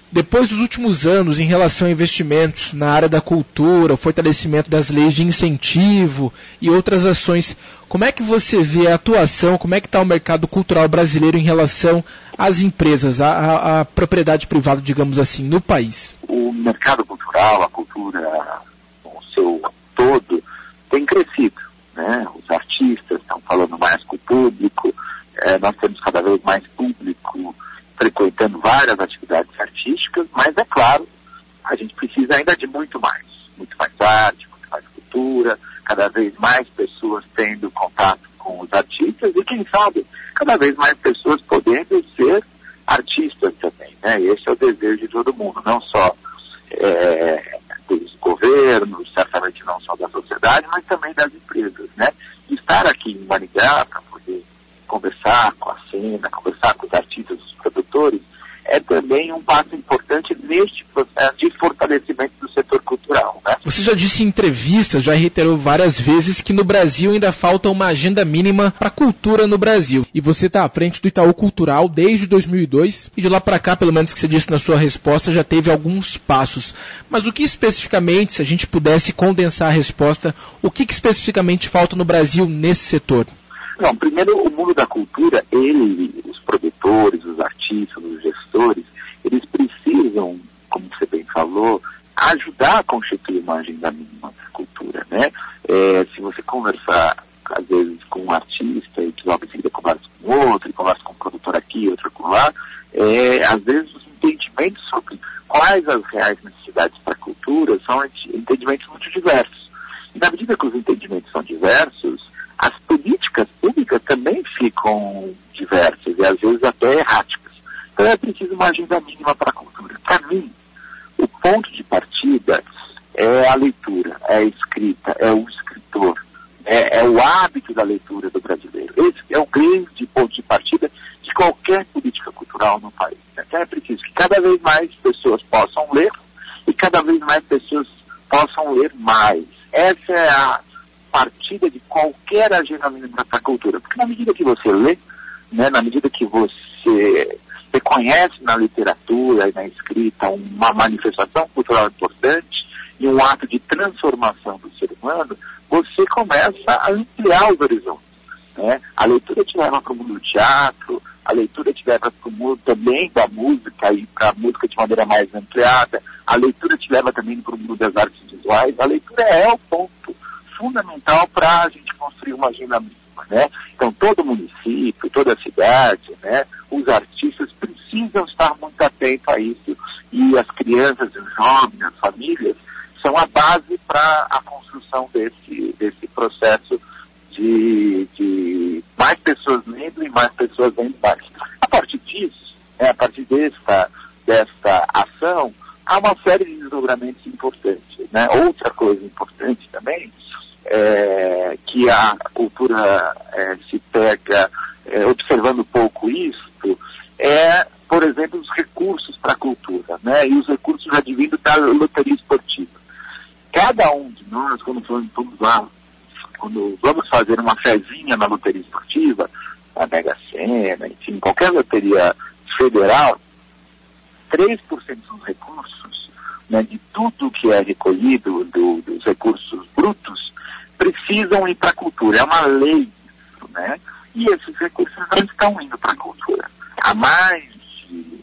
Depois dos últimos anos, em relação a investimentos na área da cultura, o fortalecimento das leis de incentivo e outras ações, como é que você vê a atuação, como é que está o mercado cultural brasileiro em relação às empresas, à propriedade privada, digamos assim, no país? O mercado cultural, a cultura no seu todo, tem crescido, né? Os artistas estão falando mais com o público, nós temos cada vez mais público frequentando várias atividades artísticas, mas é claro, a gente precisa ainda de muito mais arte, muito mais cultura, cada vez mais pessoas tendo contato com os artistas e, quem sabe, cada vez mais pessoas podendo ser artistas também, né? Esse é o desejo de todo mundo, não só dos governos, certamente não só da sociedade, mas também das empresas, né? Estar aqui em Maringá para poder conversar com a cena, conversar com os artistas, os produtores, é também um passo importante neste processo de fortalecimento do setor cultural, né? Você já disse em entrevistas, já reiterou várias vezes que no Brasil ainda falta uma agenda mínima para a cultura no Brasil. E você está à frente do Itaú Cultural desde 2002 e de lá para cá, pelo menos que você disse na sua resposta, já teve alguns passos. Mas o que especificamente, se a gente pudesse condensar a resposta, o que especificamente falta no Brasil nesse setor? Não, primeiro, o mundo da cultura, os produtores, os artistas, os gestores, eles precisam, como você bem falou, ajudar a constituir uma agenda mínima da cultura, né? Se você conversar, às vezes, com um artista e logo em seguida conversa com outro, e conversa com um produtor aqui, outro lá, às vezes os entendimentos sobre quais as reais necessidades para a cultura são entendimentos muito diversos. E na medida que os entendimentos são diversos, as políticas públicas também ficam diversas e às vezes até erráticas. Então é preciso uma agenda mínima para a cultura. Para mim, o ponto de partida é a leitura, é a escrita, é o escritor, é o hábito da leitura do brasileiro. Esse é o grande ponto de partida de qualquer política cultural no país. Então é preciso que cada vez mais pessoas possam ler e cada vez mais pessoas possam ler mais. Essa é a partida de qualquer agenda mínima para a cultura. Porque na medida que você lê, né, na medida que você reconhece na literatura e na escrita uma manifestação cultural importante e um ato de transformação do ser humano, você começa a ampliar os horizontes, né? A leitura te leva para o mundo do teatro, a leitura te leva para o mundo também da música e para a música de maneira mais ampliada, a leitura te leva também para o mundo das artes visuais. A leitura é o ponto fundamental para a gente construir uma agenda mínima, né? Então todo município, toda cidade, né, os artistas precisam estar muito atentos a isso e as crianças, os jovens, as famílias são a base para a construção desse processo de mais pessoas lendo e mais pessoas vendo mais. A partir disso, a partir desta ação, há uma série de desdobramentos importantes, né? Outra coisa importante também que a cultura se pega observando pouco isso, por exemplo, os recursos para a cultura, né? E os recursos advindos da loteria esportiva. Cada um de nós, quando vamos fazer uma fezinha na loteria esportiva, na Mega Sena, enfim, qualquer loteria federal, 3% dos recursos, né, de tudo que é recolhido dos recursos brutos, precisam ir para a cultura. É uma lei, né? E esses recursos não estão indo para a cultura. Há mais de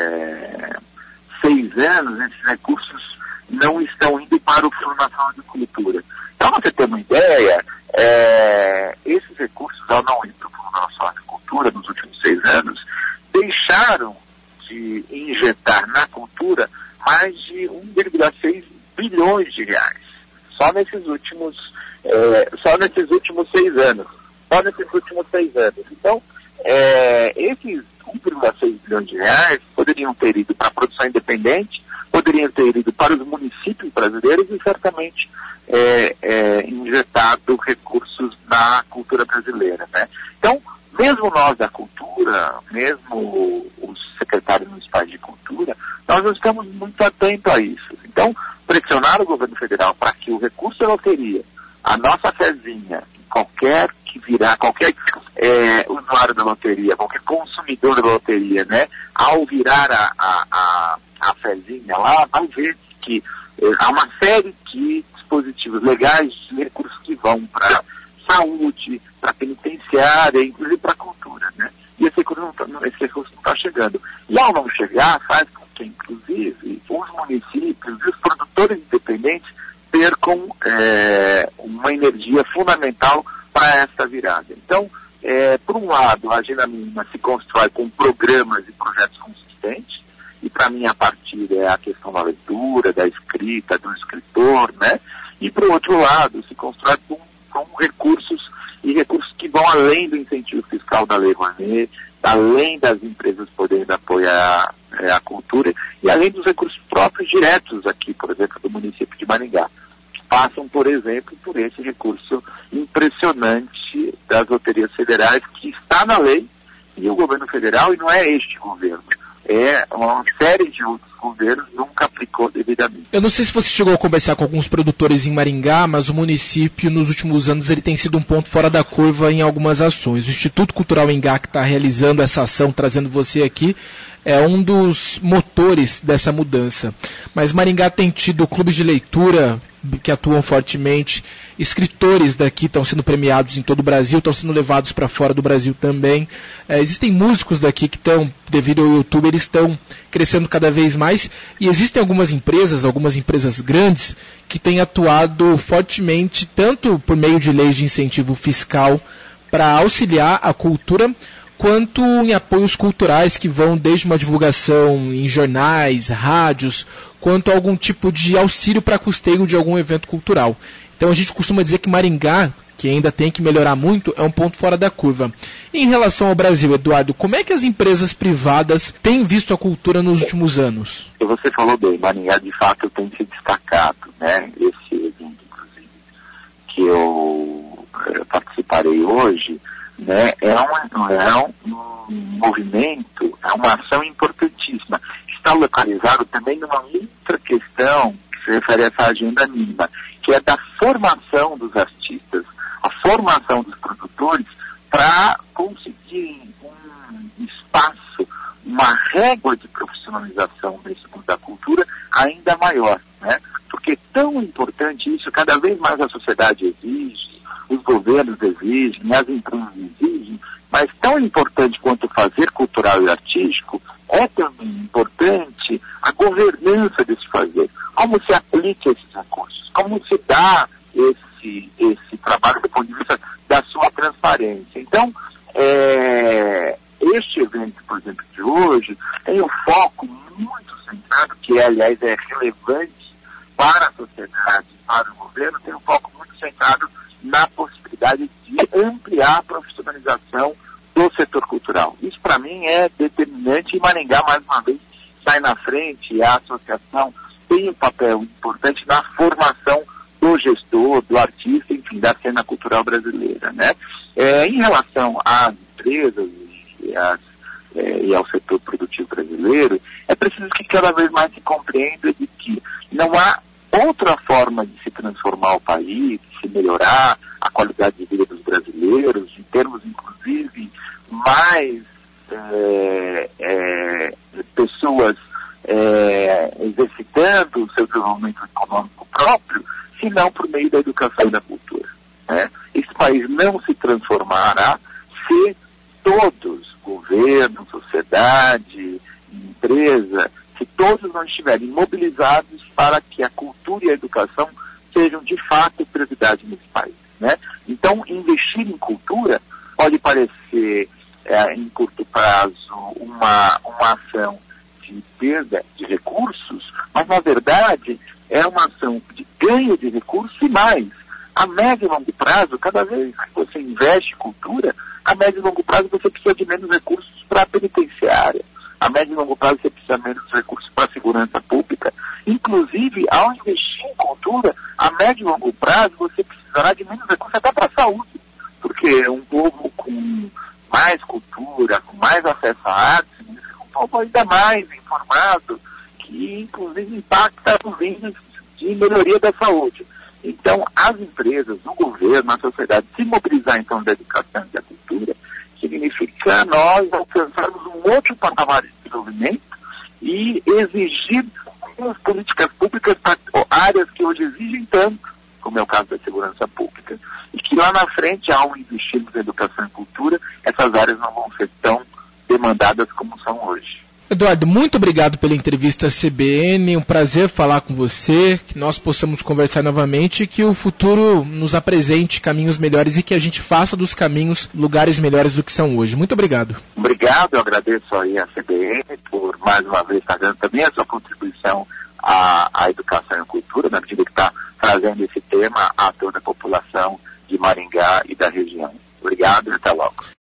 6 anos, esses recursos não estão indo para o Fundo Nacional de Cultura. Então, para você ter uma ideia, esses recursos, ao não ir para o Fundo Nacional de Cultura nos últimos 6 anos, deixaram de injetar na cultura mais de 1,6 bilhões de reais. Só nesses últimos 6 anos. Então, esses 1,6 bilhões de reais poderiam ter ido para a produção independente, poderiam ter ido para os municípios brasileiros e certamente injetado recursos na cultura brasileira, né? Então, mesmo nós da cultura, mesmo os secretários municipais de cultura, nós não estamos muito atentos a isso. Então, pressionar o governo federal para que o recurso da loteria, a nossa fezinha, qualquer usuário da loteria, qualquer consumidor da loteria, né, ao virar a fézinha lá, vai ver que há uma série de dispositivos legais, de recursos que vão para saúde, para penitenciária, inclusive para a cultura, né? E esse recurso não está chegando. E ao não chegar, faz com que, inclusive, os municípios e os produtores independentes percam uma energia fundamental para essa virada. Então, por um lado, a agenda mínima se constrói com programas e projetos consistentes, e para mim a partida é a questão da leitura, da escrita, do escritor, né? E por outro lado, se constrói com recursos que vão além do incentivo fiscal da Lei Rouanet, além das empresas poderem apoiar a cultura, e além dos recursos próprios diretos aqui, por exemplo, do município de Maringá, que passam, por exemplo, por esse recurso impressionante das loterias federais, que está na lei, e o governo federal, e não é este governo, é uma série de outros governos, nunca aplicou devidamente. Eu não sei se você chegou a conversar com alguns produtores em Maringá, mas o município, nos últimos anos, ele tem sido um ponto fora da curva em algumas ações. O Instituto Cultural Engá, que está realizando essa ação, trazendo você aqui, é um dos motores dessa mudança. Mas Maringá tem tido clubes de leitura que atuam fortemente, escritores daqui estão sendo premiados em todo o Brasil, estão sendo levados para fora do Brasil também. Existem músicos daqui que estão, devido ao YouTube, eles estão crescendo cada vez mais, e existem algumas empresas grandes, que têm atuado fortemente, tanto por meio de leis de incentivo fiscal, para auxiliar a cultura, quanto em apoios culturais que vão desde uma divulgação em jornais, rádios, quanto a algum tipo de auxílio para custeio de algum evento cultural. Então a gente costuma dizer que Maringá, que ainda tem que melhorar muito, é um ponto fora da curva. Em relação ao Brasil, Eduardo, como é que as empresas privadas têm visto a cultura nos últimos anos? Você falou bem, Maringá de fato tem se destacado, né? Esse evento, inclusive, que eu participarei hoje, né, é um movimento, é uma ação importantíssima. Está localizado também numa outra questão que se refere a essa agenda mínima, que é da formação dos artistas, a formação dos produtores, para conseguir um espaço, uma régua de profissionalização nesse mundo da cultura ainda maior, né? Porque é tão importante isso, cada vez mais a sociedade exige, os governos exigem, as empresas exigem, mas tão importante quanto fazer cultural e artístico, é também importante a governança desse fazer. Como se aplica esses recursos, como se dá esse trabalho do ponto de vista da sua transparência. Então, este evento, por exemplo, de hoje, tem um foco muito centrado, que aliás é relevante para a sociedade, para o governo, tem um foco muito centrado na possibilidade de ampliar a profissionalização do setor cultural. Isso, para mim, é determinante, e Maringá, mais uma vez, sai na frente, e a associação tem um papel importante na formação do gestor, do artista, enfim, da cena cultural brasileira, né? Em relação às empresas e ao setor produtivo brasileiro, é preciso que cada vez mais se compreenda de que não há outra forma de se transformar o país, de se melhorar a qualidade de vida dos brasileiros, em termos, inclusive, mais pessoas exercitando o seu desenvolvimento econômico próprio, senão por meio da educação e da cultura, né? Esse país não se transformará se todos, governo, sociedade, empresa, se todos não estiverem mobilizados para que a cultura e a educação sejam de fato prioridade nesse país, né? Então, investir em cultura pode parecer, em curto prazo, uma ação de perda de recursos, mas na verdade é uma ação de ganho de recursos e mais. A médio e longo prazo, cada vez que você investe em cultura, a médio e longo prazo você precisa de menos recursos para a penitenciária. A médio e longo prazo você precisa de menos recursos para a segurança pública. Inclusive, ao investir em cultura, a médio e longo prazo você precisará de menos recursos até para a saúde. Porque um povo com mais cultura, com mais acesso à arte, um povo ainda mais informado, que inclusive impacta os índices de melhoria da saúde. Então, as empresas, o governo, a sociedade, se mobilizar então da educação e da cultura, significa nós alcançarmos um outro patamar de desenvolvimento e exigir as políticas públicas para áreas que hoje exigem tanto, como é o caso da segurança pública, e que lá na frente, ao investirmos em educação e cultura, essas áreas não vão ser tão demandadas como são hoje. Eduardo, muito obrigado pela entrevista à CBN, um prazer falar com você, que nós possamos conversar novamente e que o futuro nos apresente caminhos melhores e que a gente faça dos caminhos lugares melhores do que são hoje. Muito obrigado. Obrigado, eu agradeço aí à CBN por mais uma vez estar dando também a sua contribuição à educação e à cultura, na medida que está trazendo esse tema a toda a população de Maringá e da região. Obrigado e até logo.